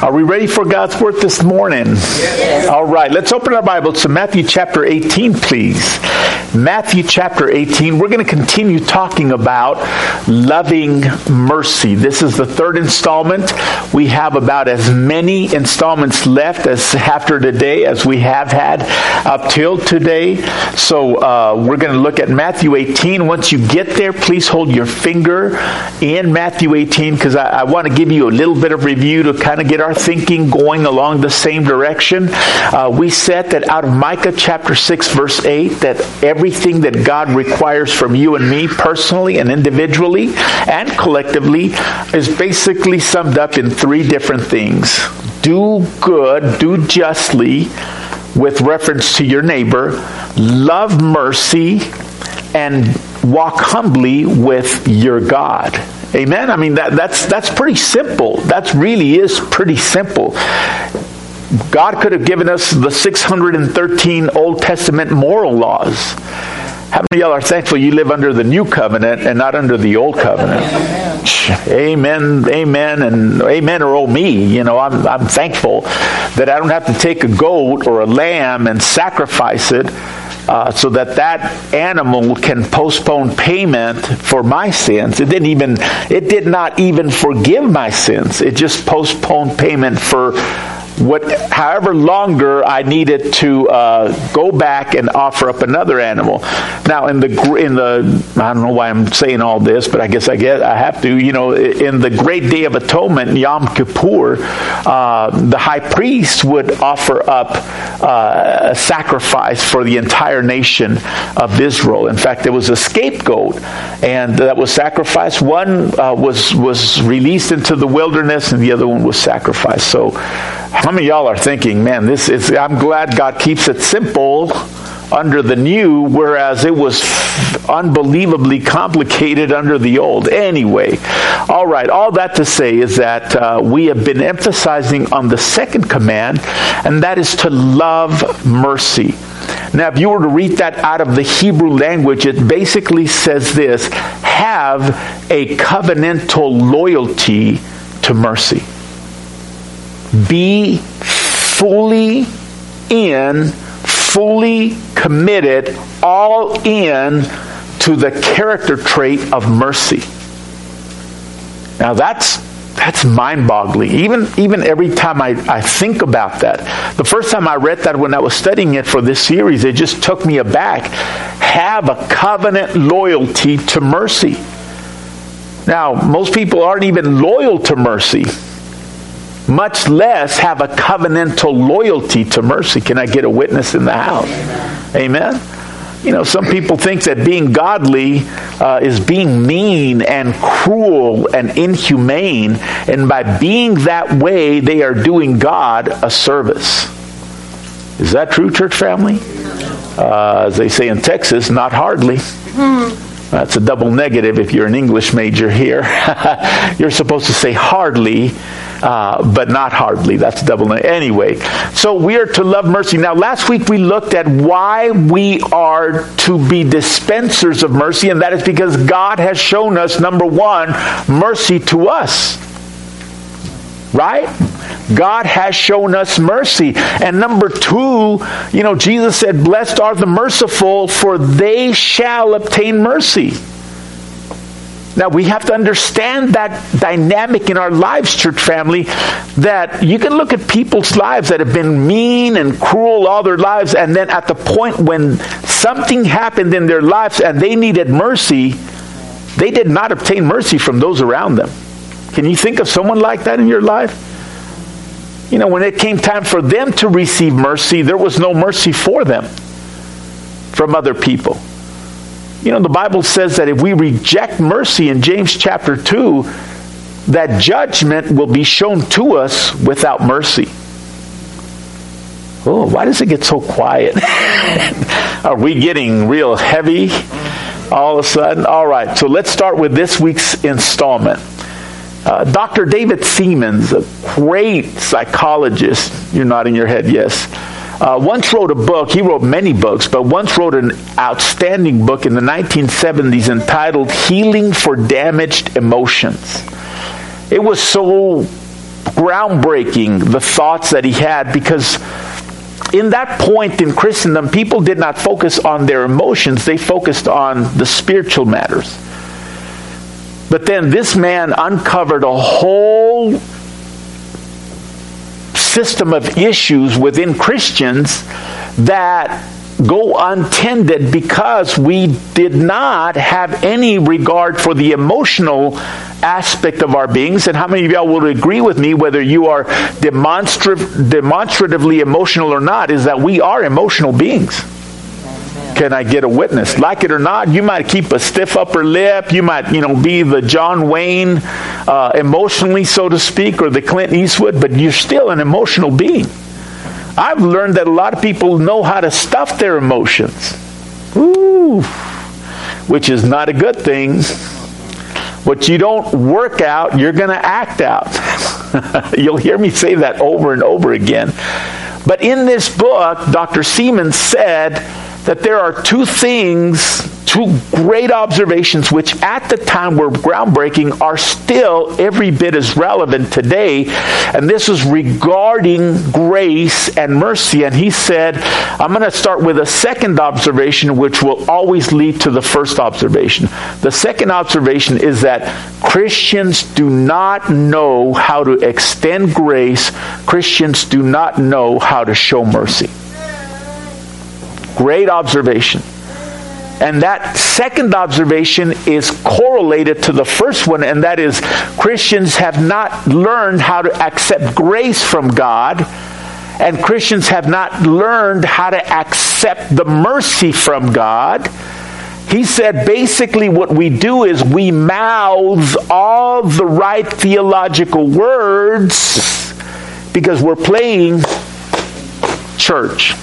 Are we ready for God's Word this morning? Yes. All right, let's open our Bibles to Matthew chapter 18, please. Matthew chapter 18, we're going to continue talking about loving mercy. This is the third installment. We have about as many installments left as after today as we have had up till today. So we're going to look at Matthew 18. Once you get there, please hold your finger in Matthew 18 because I want to give you a little bit of review to kind of get our thinking going along the same direction. We said that out of Micah chapter 6 verse 8 that everything that God requires from you and me personally and individually and collectively is basically summed up in three different things. Do good, do justly with reference to your neighbor, love mercy, and walk humbly with your God. Amen? I mean, that's pretty simple. That really is pretty simple. God could have given us the 613 Old Testament moral laws. How many of y'all are thankful you live under the new covenant and not under the old covenant? Amen, amen, and amen or oh me. You know, I'm thankful that I don't have to take a goat or a lamb and sacrifice it so that animal can postpone payment for my sins. It did not even forgive my sins. It just postponed payment for however longer I needed to go back and offer up another animal. Now, in the I don't know why I'm saying all this, but I guess I have to. You know, in the Great Day of Atonement, Yom Kippur, the high priest would offer up a sacrifice for the entire nation of Israel. In fact, there was a scapegoat, and that was sacrificed. One was released into the wilderness, and the other one was sacrificed. So, how many of y'all are thinking, man, I'm glad God keeps it simple under the new, whereas it was unbelievably complicated under the old. Anyway, all right, all that to say is that we have been emphasizing on the second command, and that is to love mercy. Now, if you were to read that out of the Hebrew language, it basically says this: have a covenantal loyalty to mercy. Be fully committed, all in to the character trait of mercy. Now that's mind-boggling. Even every time I think about that. The first time I read that when I was studying it for this series, it just took me aback. Have a covenant loyalty to mercy. Now, most people aren't even loyal to mercy, much less have a covenantal loyalty to mercy. Can I get a witness in the house? Amen? You know, some people think that being godly is being mean and cruel and inhumane, and by being that way, they are doing God a service. Is that true, church family? As they say in Texas, not hardly. That's a double negative if you're an English major here. You're supposed to say hardly, but not hardly. That's double negative. Anyway, so we are to love mercy. Now, last week we looked at why we are to be dispensers of mercy, and that is because God has shown us, number one, mercy to us. Right? God has shown us mercy. And number two, you know, Jesus said, blessed are the merciful, for they shall obtain mercy. Now, we have to understand that dynamic in our lives, church family, that you can look at people's lives that have been mean and cruel all their lives, and then at the point when something happened in their lives and they needed mercy, they did not obtain mercy from those around them. Can you think of someone like that in your life? You know, when it came time for them to receive mercy, there was no mercy for them from other people. You know, the Bible says that if we reject mercy in James chapter 2, that judgment will be shown to us without mercy. Oh, why does it get so quiet? Are we getting real heavy all of a sudden? All right, so let's start with this week's installment. Dr. David Seaman, a great psychologist, you're nodding your head, yes, once wrote a book. He wrote many books, but once wrote an outstanding book in the 1970s entitled Healing for Damaged Emotions. It was so groundbreaking, the thoughts that he had, because in that point in Christendom, people did not focus on their emotions. They focused on the spiritual matters. But then this man uncovered a whole system of issues within Christians that go untended because we did not have any regard for the emotional aspect of our beings. And how many of y'all will agree with me, whether you are demonstratively emotional or not, is that we are emotional beings? Can I get a witness? Like it or not, you might keep a stiff upper lip. You might, be the John Wayne emotionally, so to speak, or the Clint Eastwood, but you're still an emotional being. I've learned that a lot of people know how to stuff their emotions. Ooh, which is not a good thing. What you don't work out, you're going to act out. You'll hear me say that over and over again. But in this book, Dr. Seaman said that there are two great observations which at the time were groundbreaking, are still every bit as relevant today. And this is regarding grace and mercy. And he said, I'm going to start with a second observation which will always lead to the first observation. The second observation is that Christians do not know how to extend grace. Christians do not know how to show mercy. Great observation. And that second observation is correlated to the first one, and that is Christians have not learned how to accept grace from God, and Christians have not learned how to accept the mercy from God. He said basically what we do is we mouth all the right theological words because we're playing church.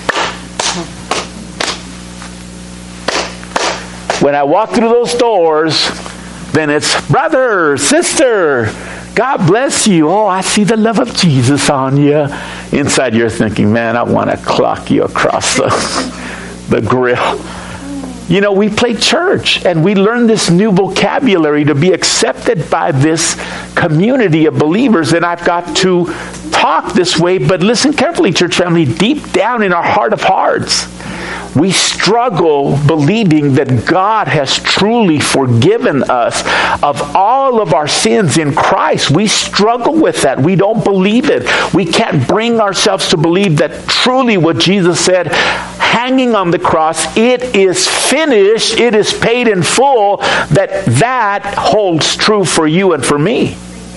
When I walk through those doors, then it's, brother, sister, God bless you. Oh, I see the love of Jesus on you. Inside you're thinking, man, I want to clock you across the grill. We play church, and we learn this new vocabulary to be accepted by this community of believers, and I've got to talk this way, but listen carefully, church family, deep down in our heart of hearts, we struggle believing that God has truly forgiven us of all of our sins in Christ. We struggle with that. We don't believe it. We can't bring ourselves to believe that truly what Jesus said, hanging on the cross, it is finished, it is paid in full, that holds true for you and for me.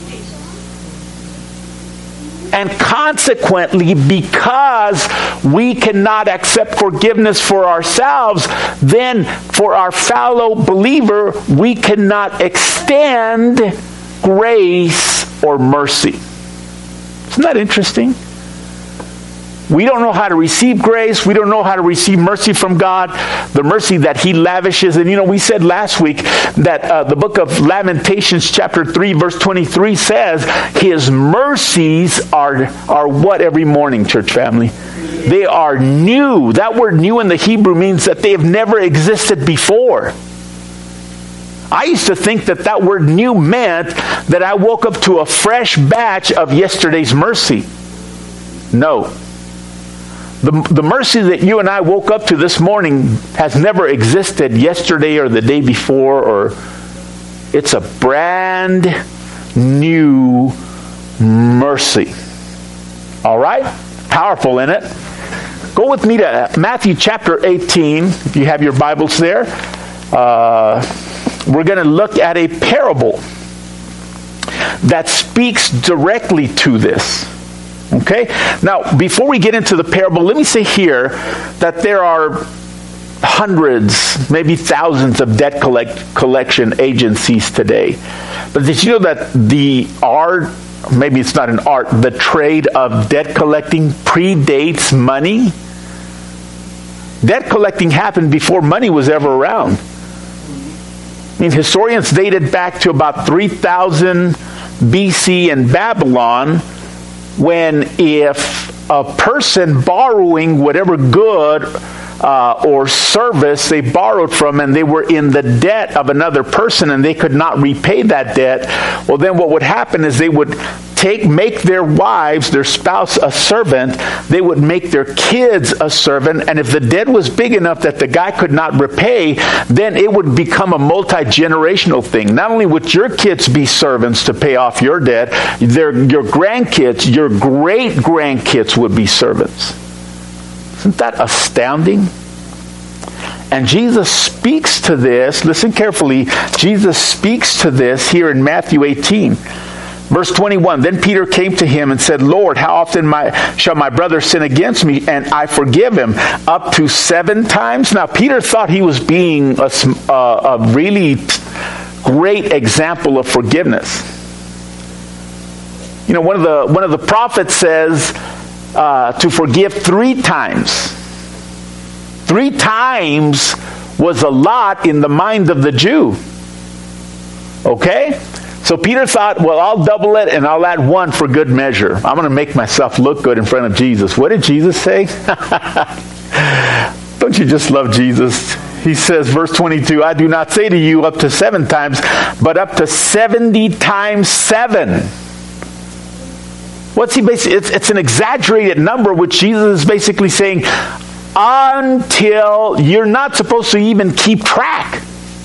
And consequently, because we cannot accept forgiveness for ourselves, then for our fellow believer, we cannot extend grace or mercy. Isn't that interesting? We don't know how to receive grace. We don't know how to receive mercy from God, the mercy that He lavishes. And we said last week that the book of Lamentations chapter 3 verse 23 says His mercies are what every morning, church family? They are new. That word new in the Hebrew means that they have never existed before. I used to think that word new meant that I woke up to a fresh batch of yesterday's mercy. No. The mercy that you and I woke up to this morning has never existed yesterday or the day before, or it's a brand new mercy. All right? Powerful in it. Go with me to Matthew chapter 18, if you have your Bibles there. We're going to look at a parable that speaks directly to this. Okay? Now, before we get into the parable, let me say here that there are hundreds, maybe thousands of debt collection agencies today. But did you know that the trade of debt collecting predates money? Debt collecting happened before money was ever around. Historians dated back to about 3000 BC in Babylon, when if a person borrowing whatever good or service they borrowed from, and they were in the debt of another person and they could not repay that debt, well, then what would happen is they would make their wives, their spouse, a servant. They would make their kids a servant. And if the debt was big enough that the guy could not repay, then it would become a multi-generational thing. Not only would your kids be servants to pay off your debt, your grandkids, your great-grandkids would be servants. Isn't that astounding? And Jesus speaks to this, listen carefully, Jesus speaks to this here in Matthew 18. Verse 21, then Peter came to him and said, Lord, how often shall my brother sin against me and I forgive him? Up to 7 times? Now, Peter thought he was being a really great example of forgiveness. You know, one of the prophets says to forgive 3 times. 3 times was a lot in the mind of the Jew. Okay? So Peter thought, well, I'll double it and I'll add 1 for good measure. I'm going to make myself look good in front of Jesus. What did Jesus say? Don't you just love Jesus? He says, verse 22, I do not say to you up to 7 times, but up to 70 times 7. What's he basically? It's an exaggerated number, which Jesus is basically saying, until you're not supposed to even keep track.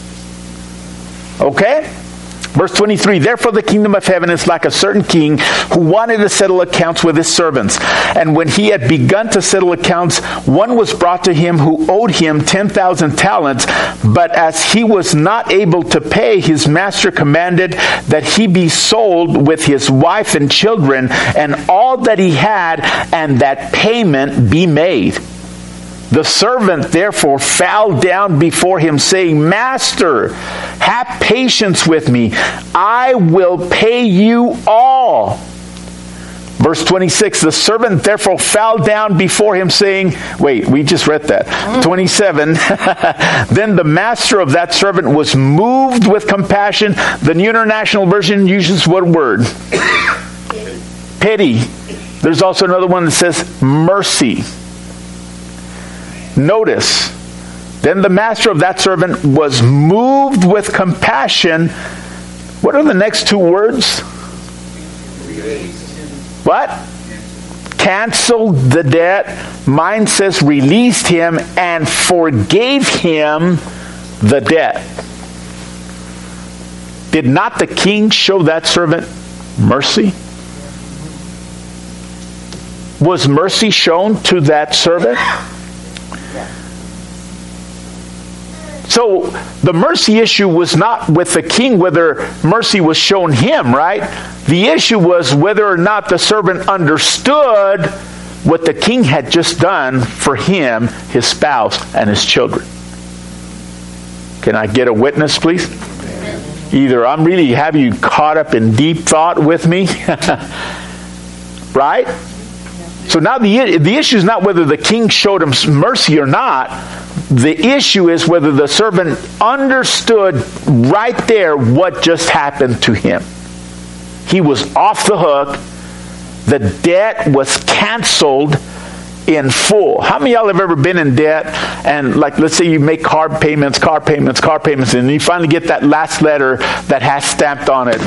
Okay? Verse 23, therefore the kingdom of heaven is like a certain king who wanted to settle accounts with his servants. And when he had begun to settle accounts, one was brought to him who owed him 10,000 talents. But as he was not able to pay, his master commanded that he be sold with his wife and children and all that he had, and that payment be made. The servant therefore fell down before him, saying, Master, have patience with me. I will pay you all. Verse 26, the servant therefore fell down before him, saying, wait, we just read that. 27, then the master of that servant was moved with compassion. The New International Version uses what word? Pity. There's also another one that says mercy. Notice, then the master of that servant was moved with compassion. What are the next 2 words? What? Canceled the debt. Mine says released him and forgave him the debt. Did not the king show that servant mercy? Was mercy shown to that servant? So the mercy issue was not with the king whether mercy was shown him, right? The issue was whether or not the servant understood what the king had just done for him, his spouse, and his children. Can I get a witness, please? Either I'm really have you caught up in deep thought with me, right? So now the issue is not whether the king showed him mercy or not. The issue is whether the servant understood right there what just happened to him. He was off the hook. The debt was canceled in full. How many of y'all have ever been in debt and, like, let's say you make car payments, and you finally get that last letter that has stamped on it?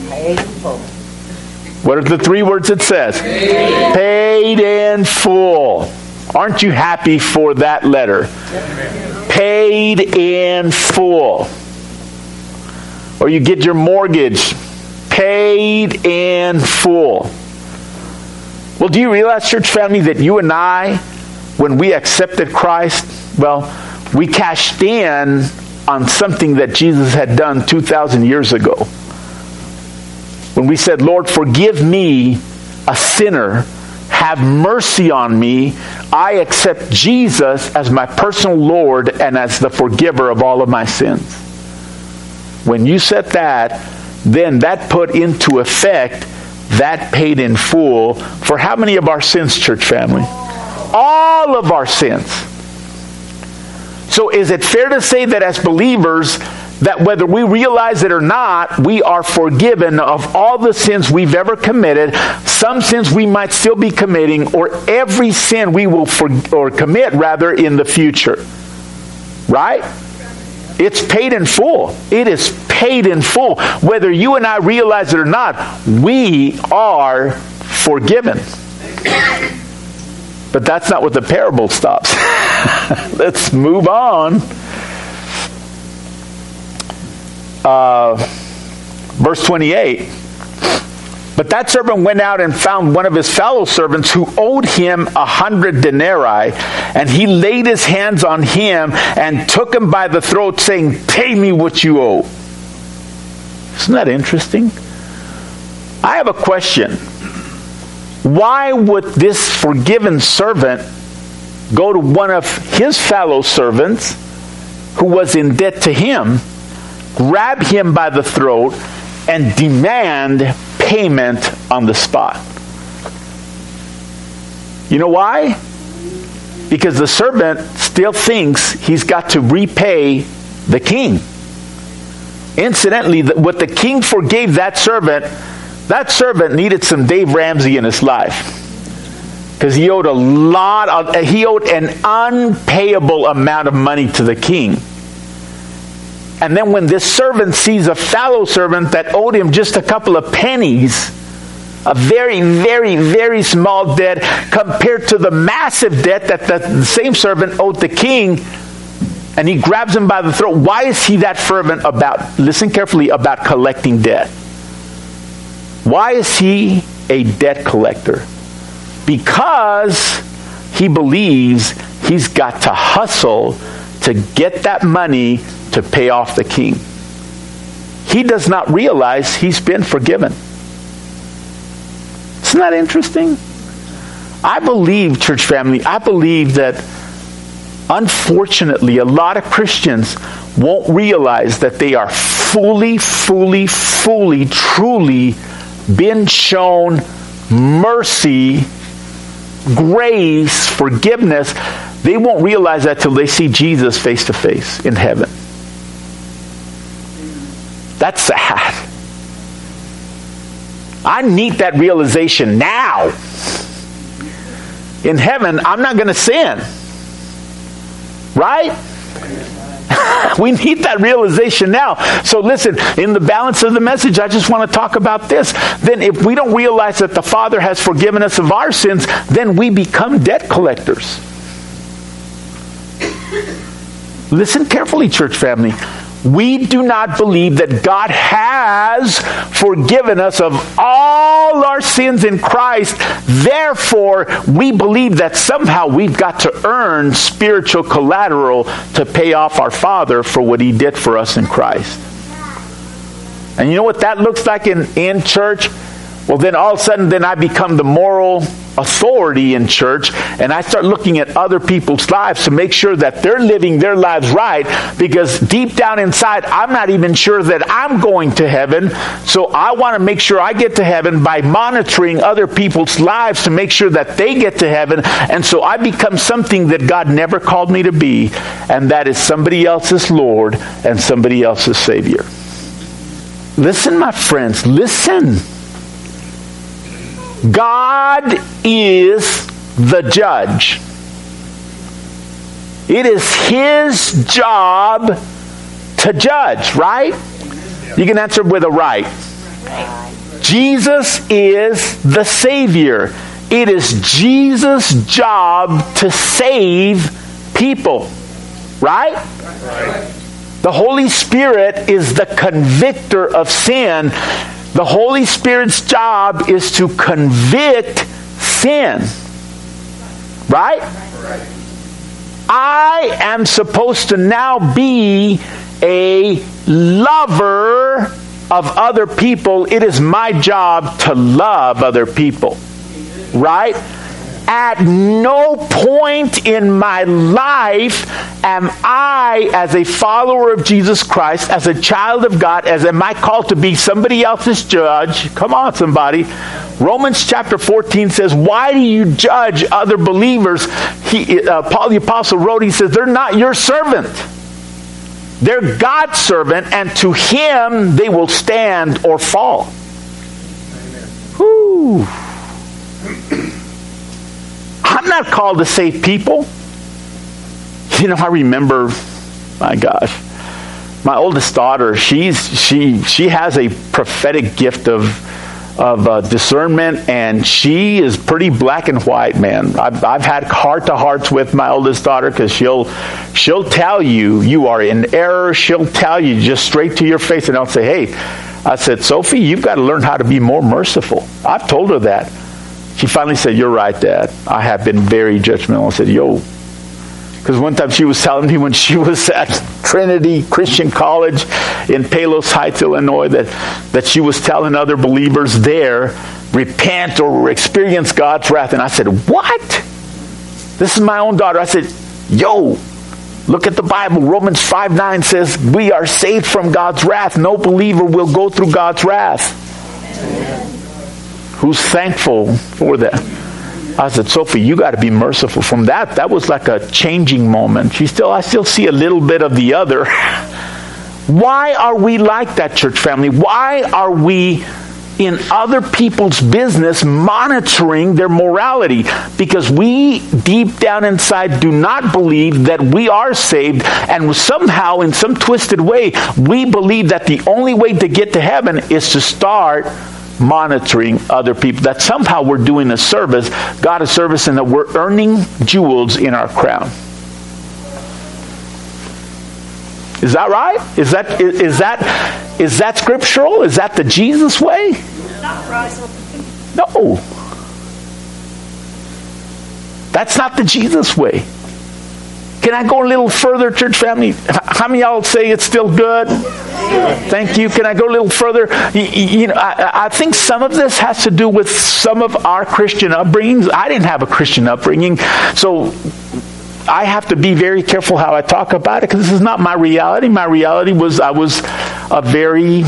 What are the 3 words it says? Paid in full. Aren't you happy for that letter? Paid in full. Or you get your mortgage. Paid in full. Well, do you realize, church family, that you and I, when we accepted Christ, well, we cashed in on something that Jesus had done 2,000 years ago. When we said, Lord, forgive me, a sinner, have mercy on me, I accept Jesus as my personal Lord and as the forgiver of all of my sins. When you said that, then that put into effect that paid in full for how many of our sins, church family? All of our sins. So is it fair to say that as believers, that whether we realize it or not, we are forgiven of all the sins we've ever committed, some sins we might still be committing, or every sin we will commit in the future? Right? It's paid in full. It is paid in full. Whether you and I realize it or not, we are forgiven. But that's not what the parable stops. Let's move on. Verse 28. But that servant went out and found one of his fellow servants who owed him 100 denarii. And he laid his hands on him and took him by the throat, saying, "Pay me what you owe." Isn't that interesting? I have a question. Why would this forgiven servant go to one of his fellow servants who was in debt to him, grab him by the throat, and demand payment on the spot? You know why? Because the servant still thinks he's got to repay the king. Incidentally, what the king forgave that servant needed some Dave Ramsey in his life. Because he owed he owed an unpayable amount of money to the king. And then when this servant sees a fellow servant that owed him just a couple of pennies, a very, very, very small debt compared to the massive debt that the same servant owed the king, and he grabs him by the throat. Why is he that fervent about, listen carefully, about collecting debt? Why is he a debt collector? Because he believes he's got to hustle to get that money to pay off the king. He does not realize he's been forgiven. Isn't that interesting? I believe, church family, that unfortunately a lot of Christians won't realize that they are fully, truly been shown mercy, grace, forgiveness. They won't realize that till they see Jesus face to face in heaven. That's sad. I need that realization now. In heaven, I'm not going to sin. Right? We need that realization now. So listen, in the balance of the message, I just want to talk about this. Then if we don't realize that the Father has forgiven us of our sins, then we become debt collectors. Listen carefully, church family. We do not believe that God has forgiven us of all our sins in Christ. Therefore, we believe that somehow we've got to earn spiritual collateral to pay off our Father for what He did for us in Christ. And you know what that looks like in church? Well, then all of a sudden, then I become the moral authority in church, and I start looking at other people's lives to make sure that they're living their lives right, because deep down inside, I'm not even sure that I'm going to heaven. So I want to make sure I get to heaven by monitoring other people's lives to make sure that they get to heaven. And so I become something that God never called me to be, and that is somebody else's Lord and somebody else's Savior. Listen, my friends, listen. God is the judge. It is His job to judge, right? You can answer with a right. Jesus is the Savior. It is Jesus' job to save people, right? The Holy Spirit is the convictor of sin. The Holy Spirit's job is to convict sin. Right? I am supposed to now be a lover of other people. It is my job to love other people. Right? At no point in my life am I, as a follower of Jesus Christ, as a child of God, am I called to be somebody else's judge. Come on, somebody. Romans chapter 14 says, why do you judge other believers? Paul the Apostle wrote, he says, they're not your servant. They're God's servant, and to Him they will stand or fall. Whew. I'm not called to save people. You know, I remember, my gosh, my oldest daughter, she has a prophetic gift of discernment, and she is pretty black and white, man. I've had heart-to-hearts with my oldest daughter, because she'll tell you are in error. She'll tell you just straight to your face, and I'll say, hey, I said, Sophie, you've got to learn how to be more merciful. I've told her that. She finally said, you're right, Dad. I have been very judgmental. I said, because one time she was telling me when she was at Trinity Christian College in Palos Heights, Illinois, that she was telling other believers there, repent or experience God's wrath. And I said, what? This is my own daughter. I said, look at the Bible. Romans 5:9 says we are saved from God's wrath. No believer will go through God's wrath. Amen. Who's thankful for that? I said, Sophie, you got to be merciful. From that was like a changing moment. I still see a little bit of the other. Why are we like that, church family? Why are we in other people's business monitoring their morality? Because we, deep down inside, do not believe that we are saved, and somehow, in some twisted way, we believe that the only way to get to heaven is to start monitoring other people, that somehow we're doing God a service, and that we're earning jewels in our crown. Is that right? Is that scriptural? Is that the Jesus way? No. That's not the Jesus way. Can I go a little further, church family? How many of y'all say it's still good? Thank you. Can I go a little further? I think some of this has to do with some of our Christian upbringings. I didn't have a Christian upbringing, so I have to be very careful how I talk about it, because this is not my reality. My reality was I was a very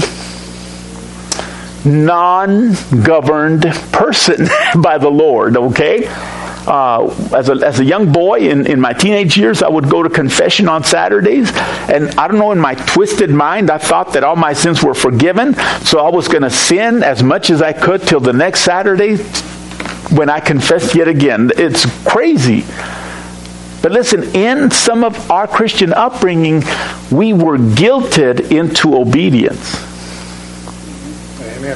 non-governed person by the Lord, okay? As a young boy in my teenage years, I would go to confession on Saturdays, and I don't know, in my twisted mind, I thought that all my sins were forgiven, so I was going to sin as much as I could till the next Saturday when I confessed yet again. It's crazy. But listen, in some of our Christian upbringing, we were guilted into obedience. Amen.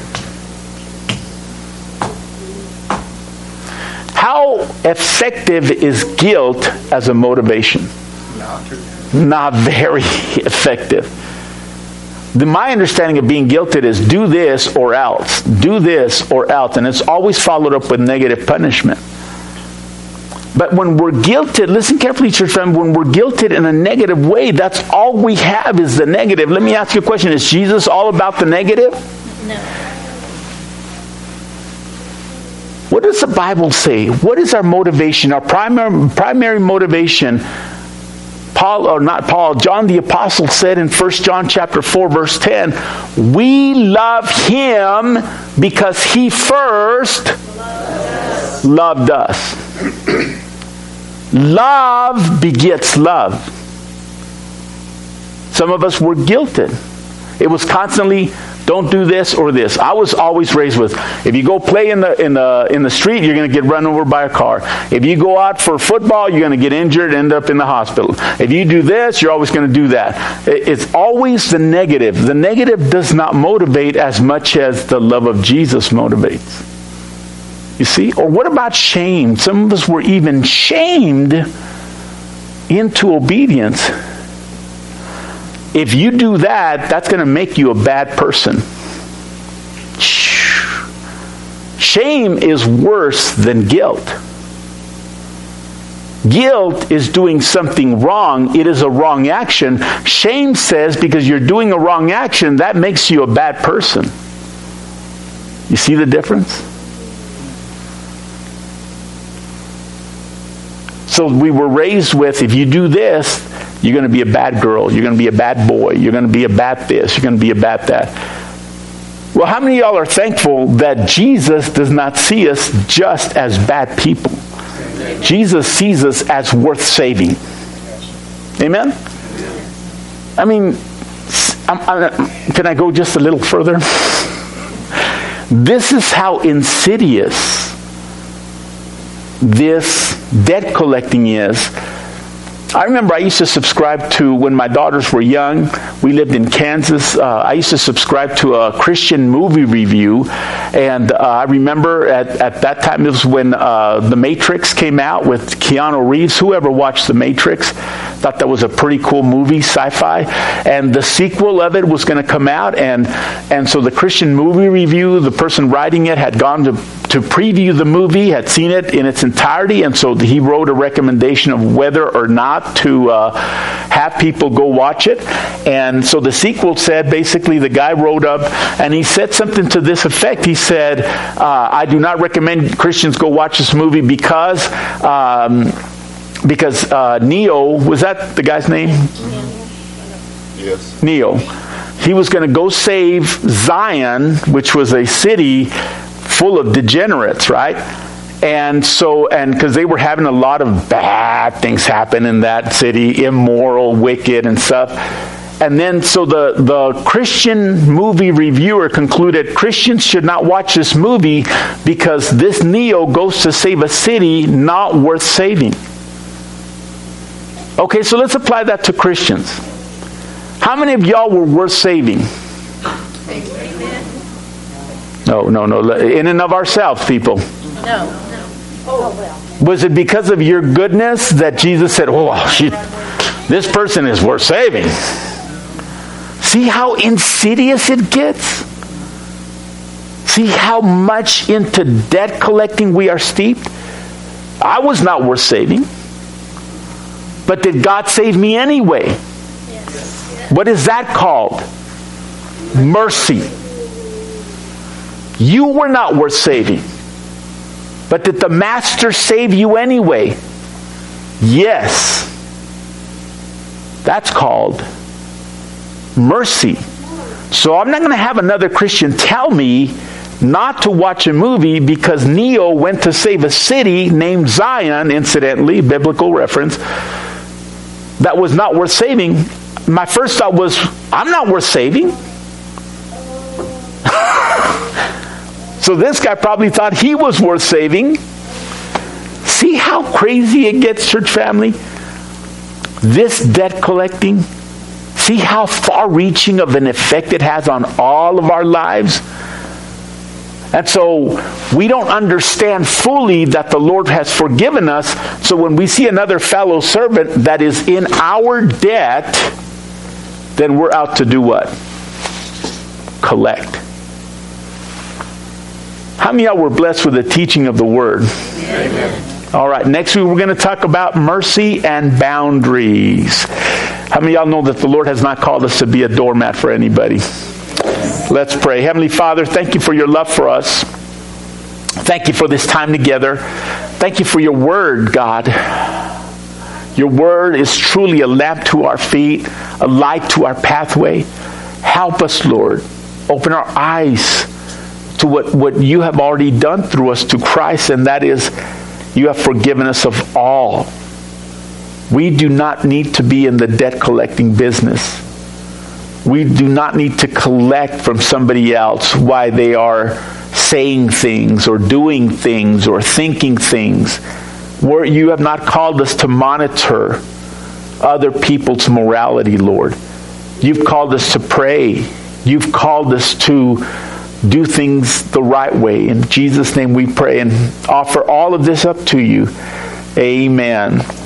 How effective is guilt as a motivation? Not very effective. My understanding of being guilted is do this or else. Do this or else. And it's always followed up with negative punishment. But when we're guilted, listen carefully, church family, when we're guilted in a negative way, that's all we have is the negative. Let me ask you a question. Is Jesus all about the negative? No. What does the Bible say? What is our motivation? Our primary motivation, John the Apostle said in 1 John chapter 4, verse 10, we love Him because He first loved us. Love begets love. Some of us were guilted. It was constantly, don't do this or this. I was always raised with, if you go play in the street, you're going to get run over by a car. If you go out for football, you're going to get injured, end up in the hospital. If you do this, you're always going to do that. It's always the negative. The negative does not motivate as much as the love of Jesus motivates. You see? Or what about shame? Some of us were even shamed into obedience. If you do that, that's going to make you a bad person. Shame is worse than guilt. Guilt is doing something wrong. It is a wrong action. Shame says because you're doing a wrong action, that makes you a bad person. You see the difference? So we were raised with, if you do this, you're going to be a bad girl. You're going to be a bad boy. You're going to be a bad this. You're going to be a bad that. Well, how many of y'all are thankful that Jesus does not see us just as bad people? Jesus sees us as worth saving. Amen? I mean, can I go just a little further? This is how insidious this debt collecting is. I remember I used to subscribe to, when my daughters were young, we lived in Kansas, I used to subscribe to a Christian movie review, and I remember at that time, it was when The Matrix came out with Keanu Reeves. Whoever watched The Matrix thought that was a pretty cool movie, sci-fi, and the sequel of it was going to come out, and so the Christian movie review, the person writing it had gone to preview the movie, had seen it in its entirety, and so he wrote a recommendation of whether or not to have people go watch it. And so the sequel said, basically the guy wrote up and he said something to this effect. He said, I do not recommend Christians go watch this movie because Neo, was that the guy's name? Yes. Neo. He was going to go save Zion, which was a city full of degenerates, right? And because they were having a lot of bad things happen in that city, immoral, wicked, and stuff. And then, so the Christian movie reviewer concluded Christians should not watch this movie because this Neo goes to save a city not worth saving. Okay, so let's apply that to Christians. How many of y'all were worth saving? No. In and of ourselves, people. No. Oh, well. Was it because of your goodness that Jesus said, this person is worth saving? See how insidious it gets? See how much into debt collecting we are steeped? I was not worth saving. But did God save me anyway? Yes. What is that called? Mercy. You were not worth saving. But did the Master save you anyway? Yes. That's called mercy. So I'm not going to have another Christian tell me not to watch a movie because Neo went to save a city named Zion, incidentally, biblical reference, that was not worth saving. My first thought was, I'm not worth saving. So this guy probably thought he was worth saving. See how crazy it gets, church family? This debt collecting. See how far-reaching of an effect it has on all of our lives? And so we don't understand fully that the Lord has forgiven us. So when we see another fellow servant that is in our debt, then we're out to do what? Collect. How many of y'all were blessed with the teaching of the Word? Amen. All right, next week we're going to talk about mercy and boundaries. How many of y'all know that the Lord has not called us to be a doormat for anybody? Let's pray. Heavenly Father, thank you for your love for us. Thank you for this time together. Thank you for your Word, God. Your Word is truly a lamp to our feet, a light to our pathway. Help us, Lord. Open our eyes to what you have already done through us to Christ, and that is you have forgiven us of all. We do not need to be in the debt collecting business. We do not need to collect from somebody else why they are saying things or doing things or thinking things. You have not called us to monitor other people's morality, Lord. You've called us to pray. You've called us to do things the right way. In Jesus' name we pray and offer all of this up to you. Amen.